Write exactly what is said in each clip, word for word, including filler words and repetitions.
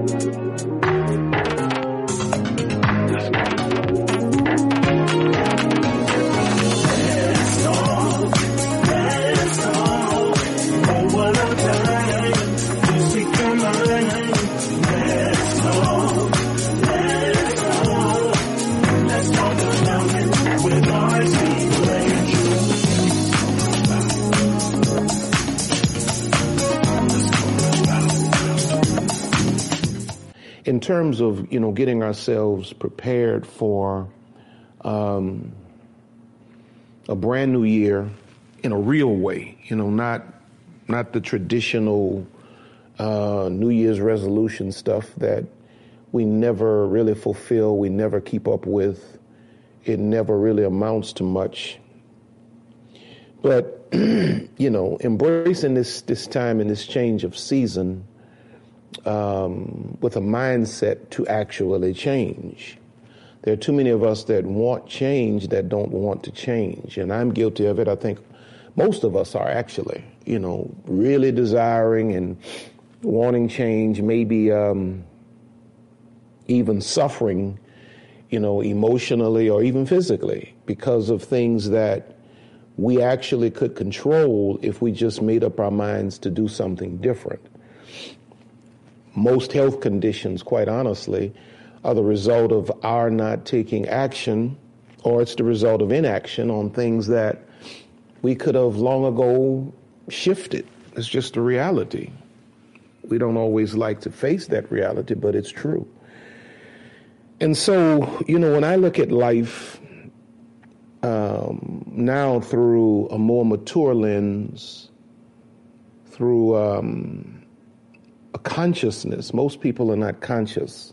In terms of, you know, getting ourselves prepared for um, a brand new year in a real way, you know, not not the traditional uh, New Year's resolution stuff that we never really fulfill, we never keep up with, it never really amounts to much. But, you know, embracing this, this time and this change of season Um, with a mindset to actually change. There are too many of us that want change that don't want to change, and I'm guilty of it. I think most of us are actually, you know, really desiring and wanting change, maybe um, even suffering, you know, emotionally or even physically because of things that we actually could control if we just made up our minds to do something different. Most health conditions, quite honestly, are the result of our not taking action, or it's the result of inaction on things that we could have long ago shifted. It's just a reality. We don't always like to face that reality, but it's true. And so, you know, when I look at life um, now through a more mature lens, through um, a consciousness. Most people are not conscious.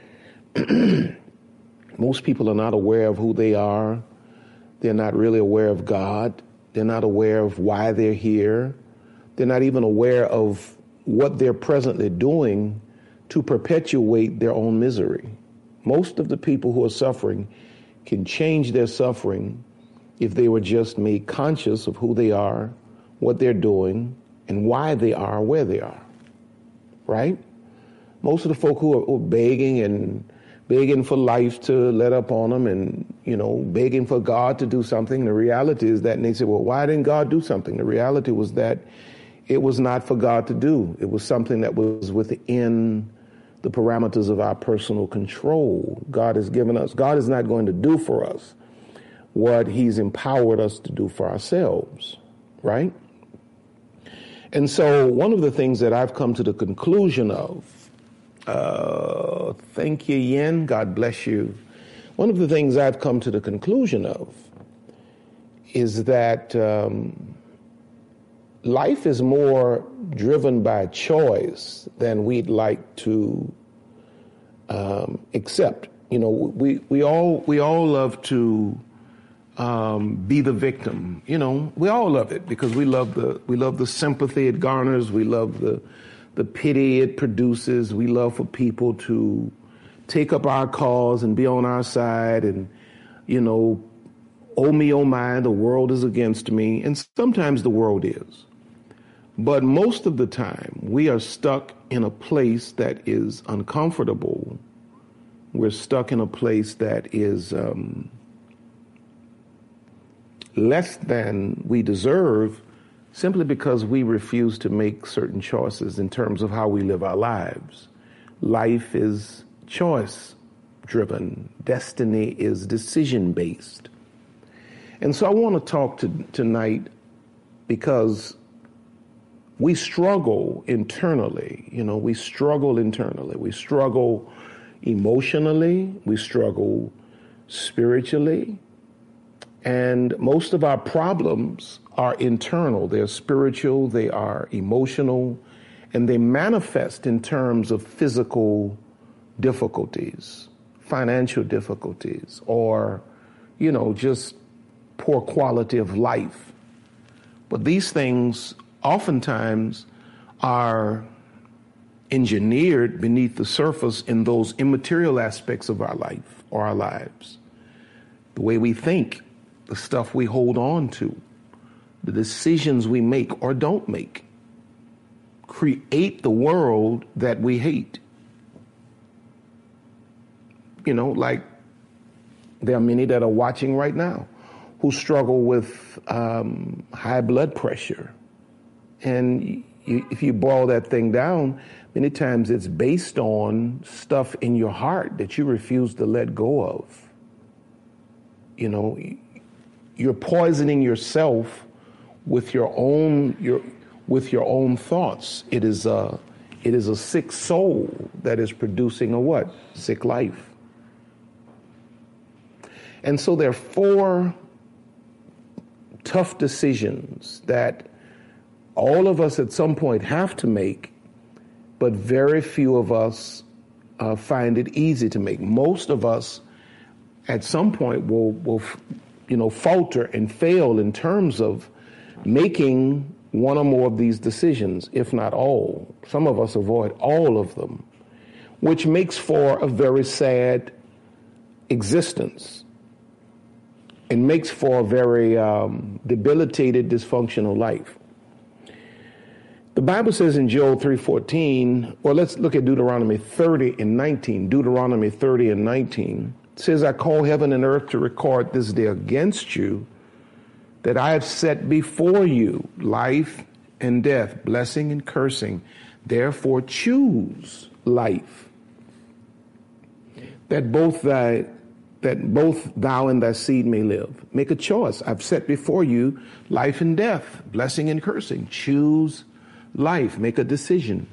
Most people are not aware of who they are. They're not really aware of God. They're not aware of why they're here. They're not even aware of what they're presently doing to perpetuate their own misery. Most of the people who are suffering can change their suffering if they were just made conscious of who they are, what they're doing, and why they are where they are. Right? Most of the folk who are, who are begging and begging for life to let up on them and, you know, begging for God to do something, the reality is that, and they say, well, why didn't God do something? The reality was that it was not for God to do. It was something that was within the parameters of our personal control. God has given us, God is not going to do for us what he's empowered us to do for ourselves, right? And so one of the things that I've come to the conclusion of, uh, thank you, Yen, God bless you. One of the things I've come to the conclusion of is that um, life is more driven by choice than we'd like to um, accept. You know, we, we all we all love to Um, be the victim. You know, we all love it because we love the we love the sympathy it garners. We love the the pity it produces. We love for people to take up our cause and be on our side and, you know, oh me, oh my, the world is against me. And sometimes the world is. But most of the time, we are stuck in a place that is uncomfortable. We're stuck in a place that is um, less than we deserve simply because we refuse to make certain choices in terms of how we live our lives. Life is choice-driven. Destiny is decision-based. And so I want to talk to, tonight because we struggle internally. You know, we struggle internally. We struggle emotionally. We struggle spiritually. And most of our problems are internal. They're spiritual, they are emotional, and they manifest in terms of physical difficulties, financial difficulties, or, you know, just poor quality of life. But these things oftentimes are engineered beneath the surface in those immaterial aspects of our life or our lives. The way we think, the stuff we hold on to, the decisions we make or don't make, create the world that we hate. you know, like there are many that are watching right now who struggle with um, high blood pressure. And you, if you boil that thing down, many times it's based on stuff in your heart that you refuse to let go of. You know, you're poisoning yourself with your own your with your own thoughts. It is a it is a sick soul that is producing a what? Sick life. And so there are four tough decisions that all of us at some point have to make, but very few of us uh, find it easy to make. Most of us at some point will, will, you know, falter and fail in terms of making one or more of these decisions, if not all. Some of us avoid all of them, which makes for a very sad existence. It makes for a very um, debilitated, dysfunctional life. The Bible says in Joel three fourteen, well, let's look at Deuteronomy thirty and nineteen. Deuteronomy thirty and nineteen says, I call heaven and earth to record this day against you, that I have set before you life and death, blessing and cursing. Therefore choose life, that both thy that both thou and thy seed may live. Make a choice. I've set before you life and death, blessing and cursing. Choose life. Make a decision.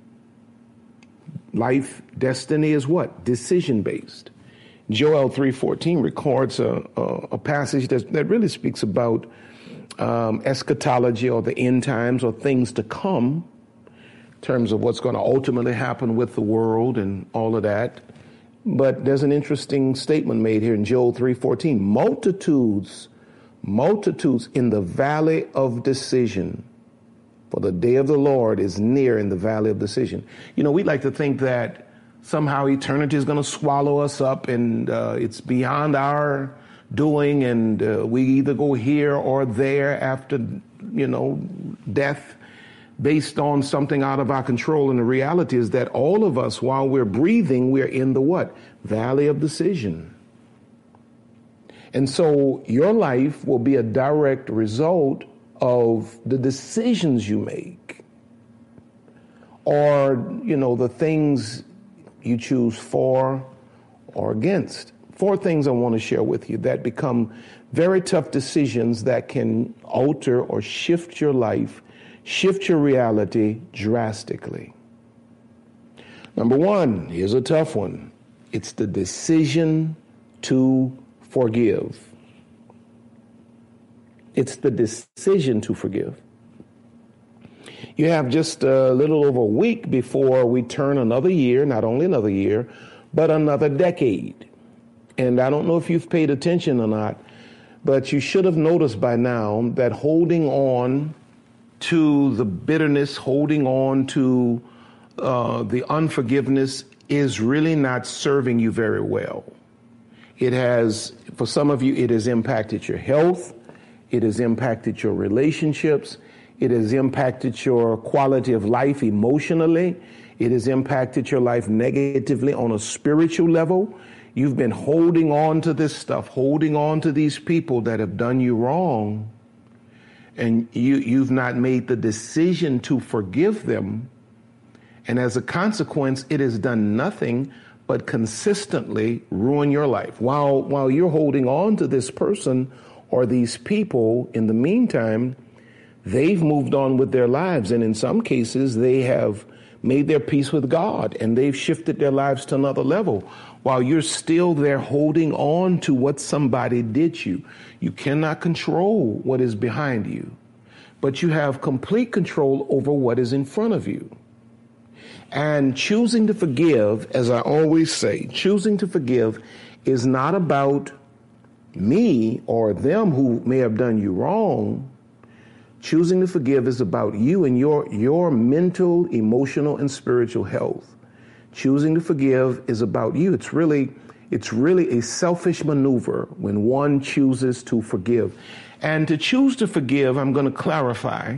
Life, destiny is what? Decision-based. Joel three fourteen records a, a, a passage that, that really speaks about um, eschatology, or the end times, or things to come, in terms of what's going to ultimately happen with the world and all of that. But there's an interesting statement made here in Joel three fourteen. Multitudes, multitudes in the valley of decision, for the day of the Lord is near in the valley of decision. You know, we like to think that somehow eternity is going to swallow us up, and uh, it's beyond our doing, and uh, we either go here or there after, you know, death, based on something out of our control. And the reality is that all of us, while we're breathing, we're in the what? Valley of decision. And so your life will be a direct result of the decisions you make, or, you know, the things you choose for or against. Four things I want to share with you that become very tough decisions that can alter or shift your life, shift your reality drastically. Number one, here's a tough one. It's the decision to forgive. It's the decision to forgive. You have just a little over a week before we turn another year, not only another year, but another decade. And I don't know if you've paid attention or not, but you should have noticed by now that holding on to the bitterness, holding on to uh, the unforgiveness is really not serving you very well. It has, for some of you, it has impacted your health. It has impacted your relationships. It has impacted your quality of life emotionally. It has impacted your life negatively on a spiritual level. You've been holding on to this stuff, holding on to these people that have done you wrong, and you, you've not made the decision to forgive them. And as a consequence, it has done nothing but consistently ruin your life. While, while you're holding on to this person or these people, in the meantime, they've moved on with their lives. And in some cases, they have made their peace with God, and they've shifted their lives to another level, while you're still there holding on to what somebody did you. You cannot control what is behind you, but you have complete control over what is in front of you. And choosing to forgive, as I always say, choosing to forgive is not about me or them who may have done you wrong. Choosing to forgive is about you and your, your mental, emotional, and spiritual health. Choosing to forgive is about you. It's really, it's really a selfish maneuver when one chooses to forgive. And to choose to forgive, I'm going to clarify,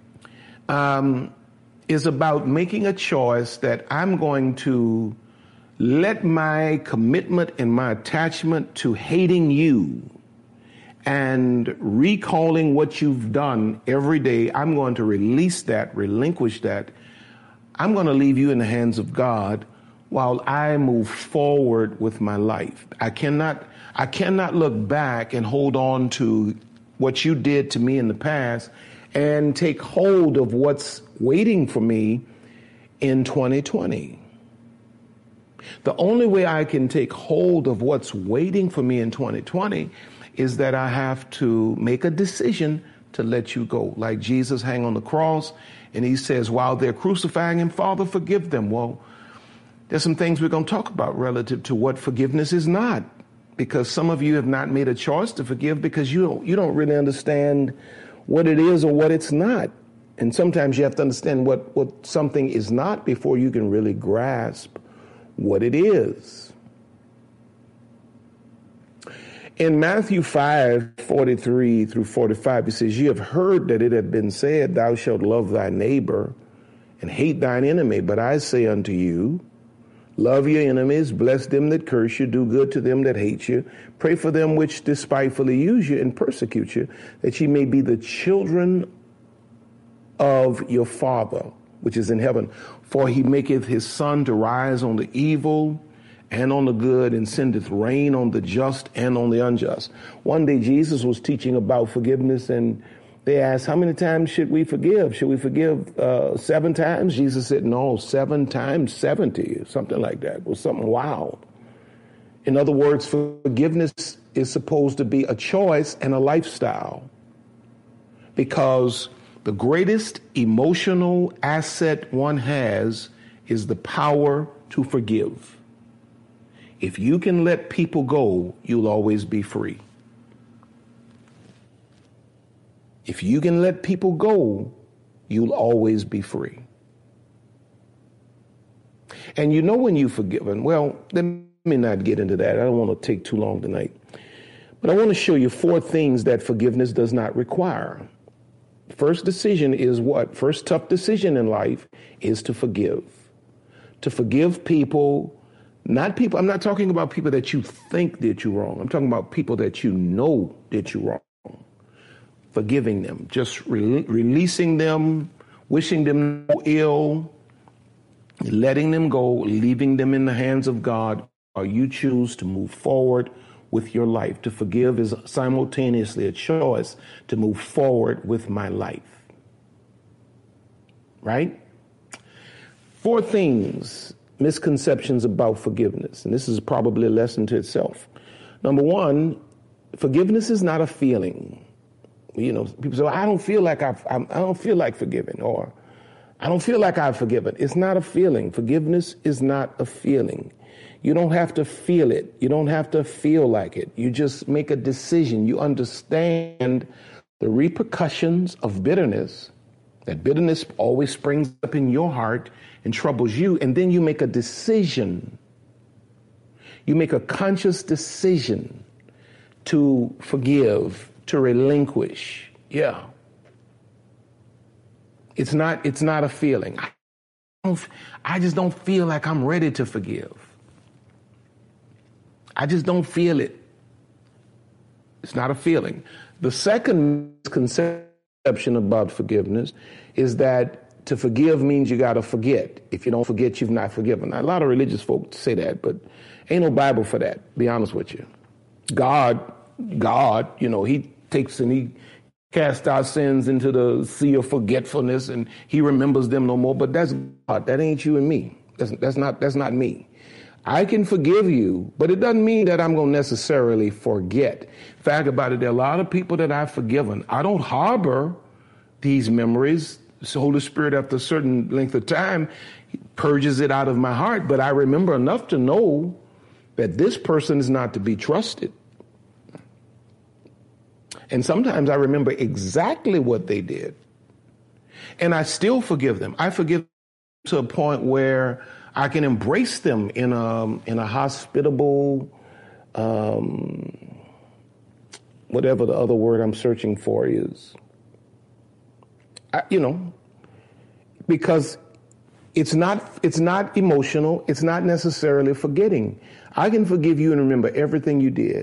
um, is about making a choice that I'm going to let my commitment and my attachment to hating you and recalling what you've done every day, I'm going to release that, relinquish that. I'm going to leave you in the hands of God while I move forward with my life. I cannot, I cannot look back and hold on to what you did to me in the past and take hold of what's waiting for me in twenty twenty. The only way I can take hold of what's waiting for me in twenty twenty is that I have to make a decision to let you go. Like Jesus hang on the cross and he says, while they're crucifying him, Father, forgive them. Well, there's some things we're going to talk about relative to what forgiveness is not, because some of you have not made a choice to forgive because you don't, you don't really understand what it is or what it's not. And sometimes you have to understand what, what something is not before you can really grasp what it is. In Matthew five, forty-three through forty-five, he says, you have heard that it had been said, thou shalt love thy neighbor and hate thine enemy. But I say unto you, love your enemies, bless them that curse you, do good to them that hate you, pray for them which despitefully use you and persecute you, that ye may be the children of your Father, which is in heaven. For he maketh his sun to rise on the evil and on the good, and sendeth rain on the just and on the unjust. One day Jesus was teaching about forgiveness, and they asked, how many times should we forgive? Should we forgive uh, seven times? Jesus said, no, seven times seventy, something like that. It was something wild. In other words, forgiveness is supposed to be a choice and a lifestyle, because the greatest emotional asset one has is the power to forgive. If you can let people go, you'll always be free. If you can let people go, you'll always be free. And you know when you've forgiven, well, let me not get into that. I don't want to take too long tonight. But I want to show you four things that forgiveness does not require. First decision is what? First tough decision in life is to forgive. To forgive people. Not people, I'm not talking about people that you think did you wrong. I'm talking about people that you know did you wrong. Forgiving them, just re- releasing them, wishing them no ill, letting them go, leaving them in the hands of God, or you choose to move forward with your life. To forgive is simultaneously a choice to move forward with my life. Right? Four things. Misconceptions about forgiveness. And this is probably a lesson to itself. Number one, forgiveness is not a feeling. You know, people say, well, I don't feel like I've, I'm, I don't feel like forgiving, or I don't feel like I've forgiven. It's not a feeling. Forgiveness is not a feeling. You don't have to feel it. You don't have to feel like it. You just make a decision. You understand the repercussions of bitterness. That bitterness always springs up in your heart and troubles you, and then you make a decision. You make a conscious decision to forgive, to relinquish. Yeah. It's not, it's not a feeling. I, don't, I just don't feel like I'm ready to forgive. I just don't feel it. It's not a feeling. The second conception about forgiveness is that to forgive means you got to forget. If you don't forget, you've not forgiven. Now, a lot of religious folks say that, but ain't no Bible for that, be honest with you. God, God, you know, he takes and he casts our sins into the sea of forgetfulness and he remembers them no more. But that's God. That ain't you and me. That's, that's not, that's not me. I can forgive you, but it doesn't mean that I'm going to necessarily forget. Fact about it, there are a lot of people that I've forgiven. I don't harbor these memories. The Holy Spirit, after a certain length of time, purges it out of my heart. But I remember enough to know that this person is not to be trusted. And sometimes I remember exactly what they did. And I still forgive them. I forgive them to a point where I can embrace them in a, in a hospitable, um, whatever the other word I'm searching for is. I, you know, because It's not, it's not emotional. It's not necessarily forgetting. I can forgive you and remember everything you did.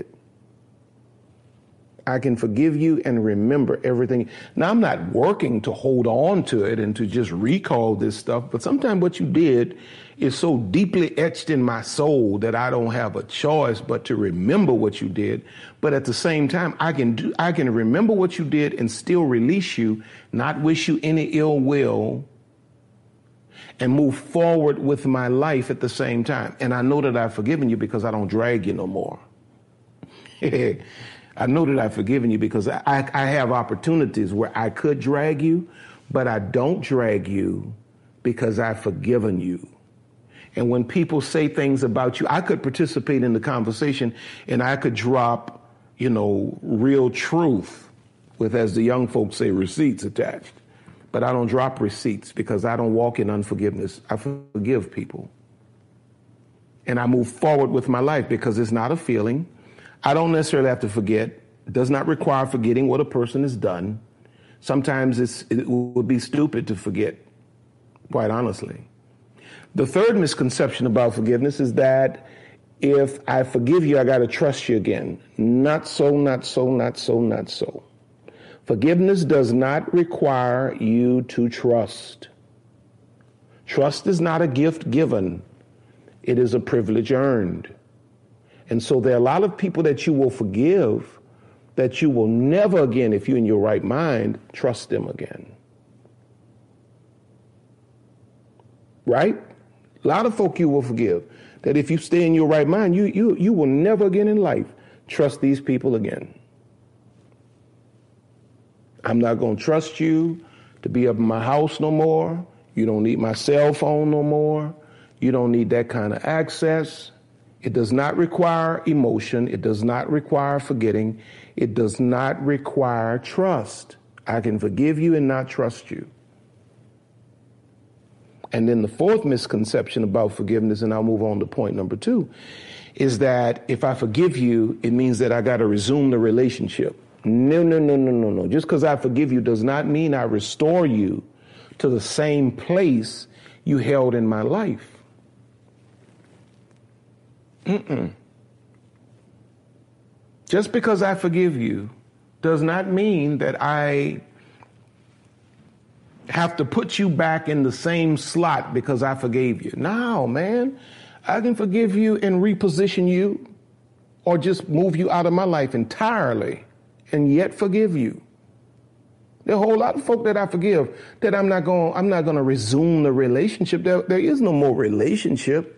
I can forgive you and remember everything. Now, I'm not working to hold on to it and to just recall this stuff, but sometimes what you did is so deeply etched in my soul that I don't have a choice but to remember what you did. But at the same time, I can do, I can remember what you did and still release you, not wish you any ill will, and move forward with my life at the same time. And I know that I've forgiven you because I don't drag you no more. I know that I've forgiven you because I, I have opportunities where I could drag you, but I don't drag you because I've forgiven you. And when people say things about you, I could participate in the conversation and I could drop, you know, real truth with, as the young folks say, receipts attached. But I don't drop receipts because I don't walk in unforgiveness. I forgive people. And I move forward with my life because it's not a feeling. I don't necessarily have to forget. It does not require forgetting what a person has done. Sometimes it's, it would be stupid to forget, quite honestly. The third misconception about forgiveness is that if I forgive you, I got to trust you again. Not so, not so, not so, not so. Forgiveness does not require you to trust. Trust is not a gift given. It is a privilege earned. And so there are a lot of people that you will forgive that you will never again, if you're in your right mind, trust them again. Right? A lot of folk you will forgive that if you stay in your right mind, you, you, you will never again in life trust these people again. I'm not going to trust you to be up in my house no more. You don't need my cell phone no more. You don't need that kind of access. It does not require emotion. It does not require forgetting. It does not require trust. I can forgive you and not trust you. And then the fourth misconception about forgiveness, and I'll move on to point number two, is that if I forgive you, it means that I got to resume the relationship. No, no, no, no, no, no. Just because I forgive you does not mean I restore you to the same place you held in my life. Mm-mm. Just because I forgive you does not mean that I have to put you back in the same slot because I forgave you. No, man. I can forgive you and reposition you or just move you out of my life entirely and yet forgive you. There are a whole lot of folk that I forgive that I'm not going I'm not going to resume the relationship. There, there is no more relationship.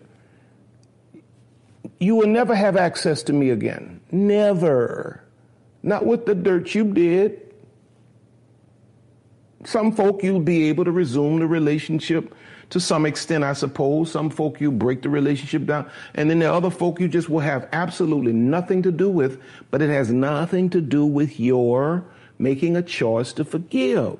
You will never have access to me again. Never. Not with the dirt you did. Some folk you'll be able to resume the relationship to some extent, I suppose. Some folk you break the relationship down. And then there are other folk you just will have absolutely nothing to do with, but it has nothing to do with your making a choice to forgive.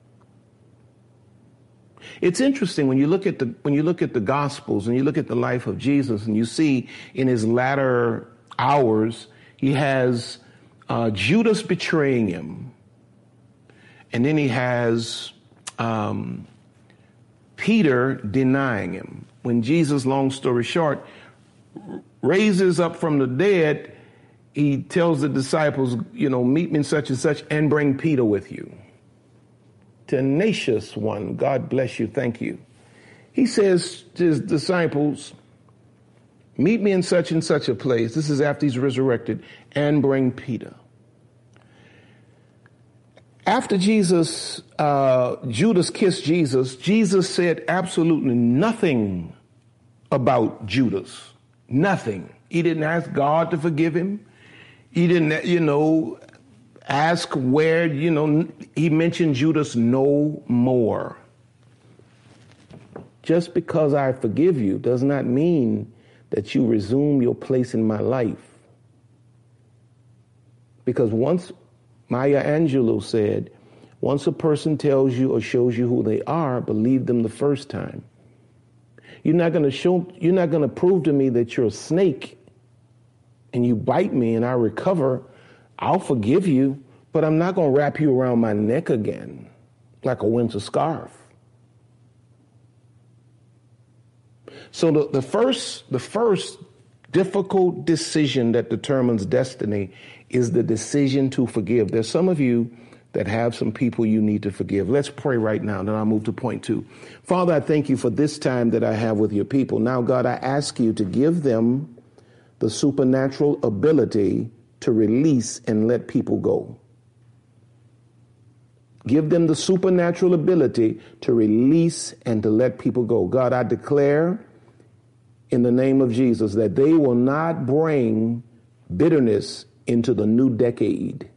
It's interesting when you look at the when you look at the Gospels and you look at the life of Jesus and you see in his latter hours, he has uh, Judas betraying him. And then he has um, Peter denying him. When Jesus, long story short, raises up from the dead, he tells the disciples, you know, meet me in such and such and bring Peter with you. Tenacious one, God bless you, thank you. He says to his disciples, meet me in such and such a place. This is after he's resurrected, and bring Peter. After Jesus, uh, Judas kissed Jesus, Jesus said absolutely nothing about Judas. Nothing. He didn't ask God to forgive him. He didn't, you know, ask where, you know, he mentioned Judas no more. Just because I forgive you does not mean that you resume your place in my life. Because once Maya Angelou said, once a person tells you or shows you who they are, believe them the first time. You're not going to show, you're not going to prove to me that you're a snake and you bite me and I recover. I'll forgive you, but I'm not going to wrap you around my neck again like a winter scarf. So the, the first, the first difficult decision that determines destiny is the decision to forgive. There's some of you that have some people you need to forgive. Let's pray right now, then I'll move to point two. Father, I thank you for this time that I have with your people. Now, God, I ask you to give them the supernatural ability to release and let people go. Give them the supernatural ability to release and to let people go. God, I declare in the name of Jesus that they will not bring bitterness into the new decade.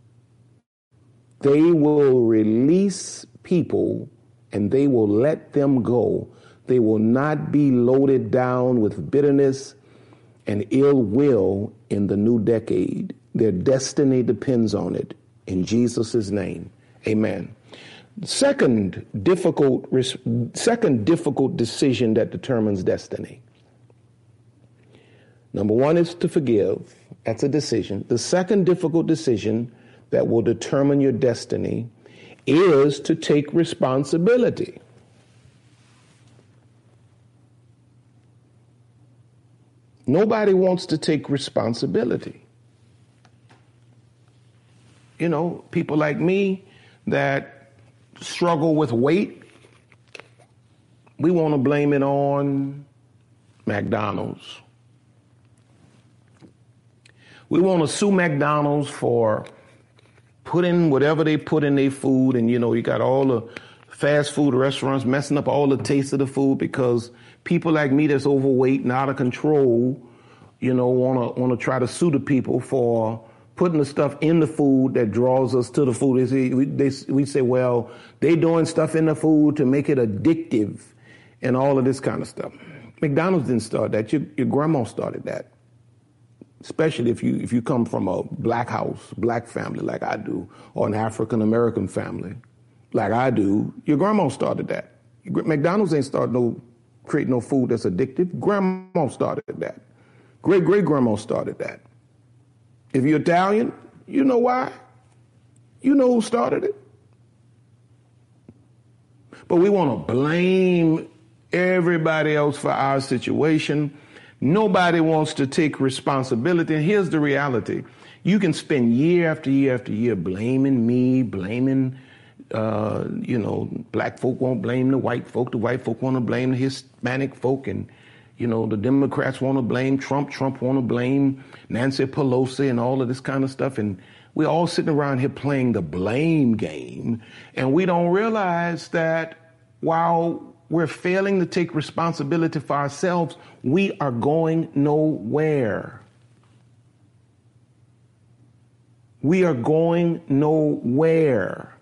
They will release people and they will let them go. They will not be loaded down with bitterness and ill will in the new decade. Their destiny depends on it. In Jesus' name, amen. Second difficult, second difficult decision that determines destiny. Number one is to forgive. That's a decision. The second difficult decision that will determine your destiny is to take responsibility. Nobody wants to take responsibility. You know, people like me that struggle with weight, we want to blame it on McDonald's. We want to sue McDonald's for putting whatever they put in their food. And, you know, you got all the fast food restaurants messing up all the taste of the food because people like me that's overweight and out of control, you know, want to want to try to sue the people for putting the stuff in the food that draws us to the food. They say, we, they, we say, well, they doing stuff in the food to make it addictive and all of this kind of stuff. McDonald's didn't start that. Your, your grandma started that. Especially if you if you come from a black house, black family like I do, or an African-American family like I do, your grandma started that. McDonald's ain't started no, create no food that's addictive. Grandma started that. Great-great-grandma started that. If you're Italian, you know why. You know who started it. But we want to blame everybody else for our situation. Nobody wants to take responsibility. And here's the reality. You can spend year after year after year blaming me, blaming, uh, you know, black folk won't blame the white folk. The white folk want to blame the Hispanic folk. And, you know, the Democrats want to blame Trump. Trump want to blame Nancy Pelosi and all of this kind of stuff. And we're all sitting around here playing the blame game. And we don't realize that while we're failing to take responsibility for ourselves, we are going nowhere. We are going nowhere.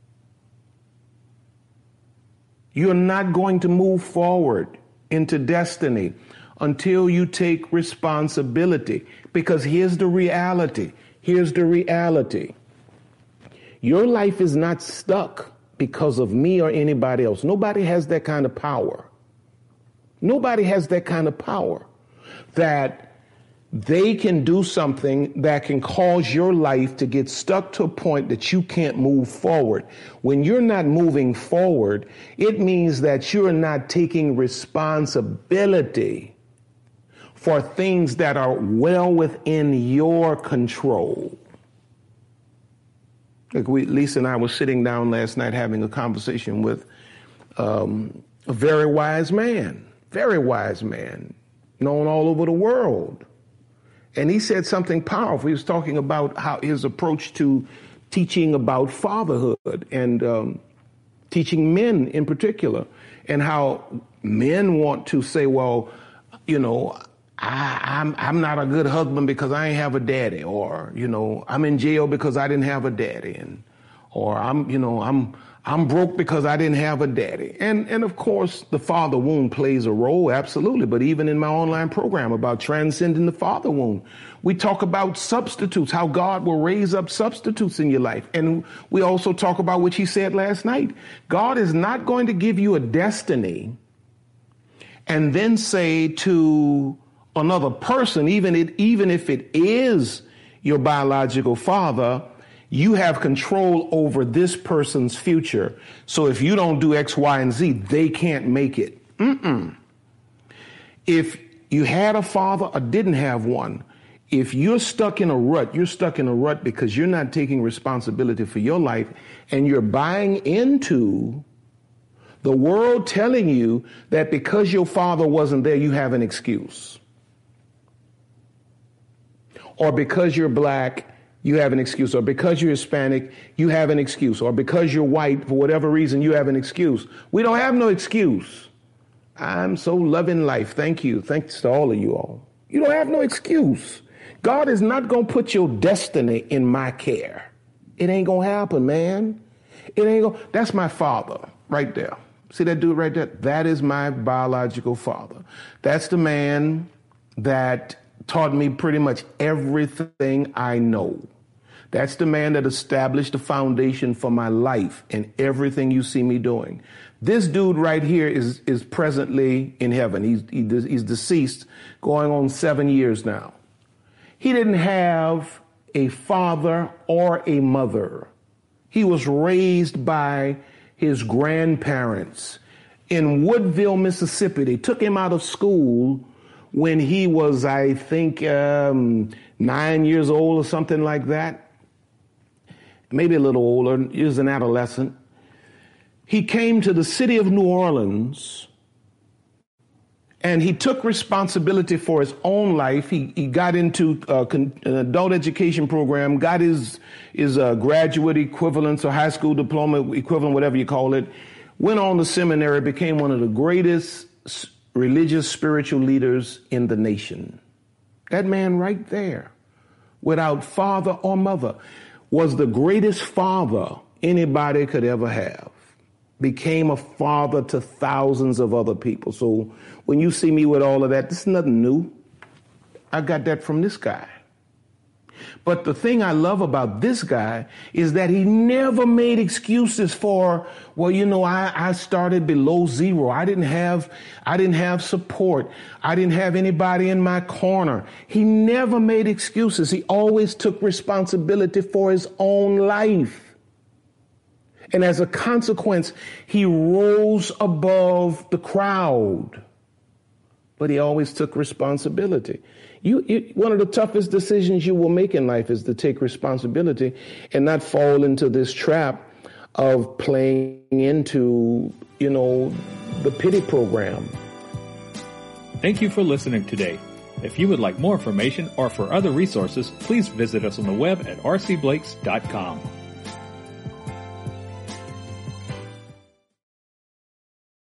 You're not going to move forward into destiny until you take responsibility. Because here's the reality. Here's the reality. Your life is not stuck because of me or anybody else. Nobody has that kind of power. Nobody has that kind of power that they can do something that can cause your life to get stuck to a point that you can't move forward. When you're not moving forward, it means that you're not taking responsibility for things that are well within your control. Like we, Lisa and I were sitting down last night having a conversation with um, a very wise man, very wise man, known all over the world. And he said something powerful. He was talking about how his approach to teaching about fatherhood and um, teaching men in particular, and how men want to say, well, you know, I, I'm I'm not a good husband because I ain't have a daddy, or, you know, I'm in jail because I didn't have a daddy, and or I'm, you know, I'm I'm broke because I didn't have a daddy. And and of course, the father wound plays a role, absolutely. But even in my online program about transcending the father wound, we talk about substitutes, how God will raise up substitutes in your life. And we also talk about, which he said last night, God is not going to give you a destiny and then say to another person, even it, even if it is your biological father, you have control over this person's future. So if you don't do X, Y, and Z, they can't make it. Mm-mm. If you had a father or didn't have one, if you're stuck in a rut, you're stuck in a rut because you're not taking responsibility for your life and you're buying into the world telling you that because your father wasn't there, you have an excuse. Or because you're black, you have an excuse. Or because you're Hispanic, you have an excuse. Or because you're white, for whatever reason, you have an excuse. We don't have no excuse. I'm so loving life. Thank you. Thanks to all of you all. You don't have no excuse. God is not going to put your destiny in my care. It ain't going to happen, man. It ain't going to. That's my father right there. See that dude right there? That is my biological father. That's the man that taught me pretty much everything I know. That's the man that established the foundation for my life and everything you see me doing. This dude right here is is presently in heaven. He's he, he's deceased, going on seven years now. He didn't have a father or a mother. He was raised by his grandparents in Woodville, Mississippi. They took him out of school when he was, I think, um, nine years old or something like that. Maybe a little older. He was an adolescent. He came to the city of New Orleans and he took responsibility for his own life. He, he got into uh, con- an adult education program, got his, his uh, graduate equivalence or high school diploma equivalent, whatever you call it, went on to seminary, became one of the greatest religious, spiritual leaders in the nation. That man right there, without father or mother, was the greatest father anybody could ever have. Became a father to thousands of other people. So when you see me with all of that, this is nothing new. I got that from this guy. But the thing I love about this guy is that he never made excuses for, well, you know, I, I started below zero. I didn't have, I didn't have support. I didn't have anybody in my corner. He never made excuses. He always took responsibility for his own life. And as a consequence, he rose above the crowd. But he always took responsibility. You, you, one of the toughest decisions you will make in life is to take responsibility and not fall into this trap of playing into, you know, the pity program. Thank you for listening today. If you would like more information or for other resources, please visit us on the web at r c blakes dot com.